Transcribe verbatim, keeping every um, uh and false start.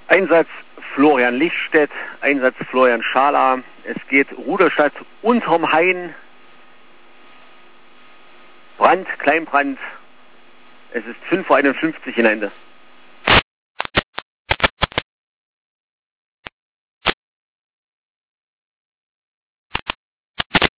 Einsatz Florian Lichtstedt, Einsatz Florian Schala. Es geht Rudolstadt unterm Hain. Brand, Kleinbrand. Es ist fünf Uhr einundfünfzig in Ende.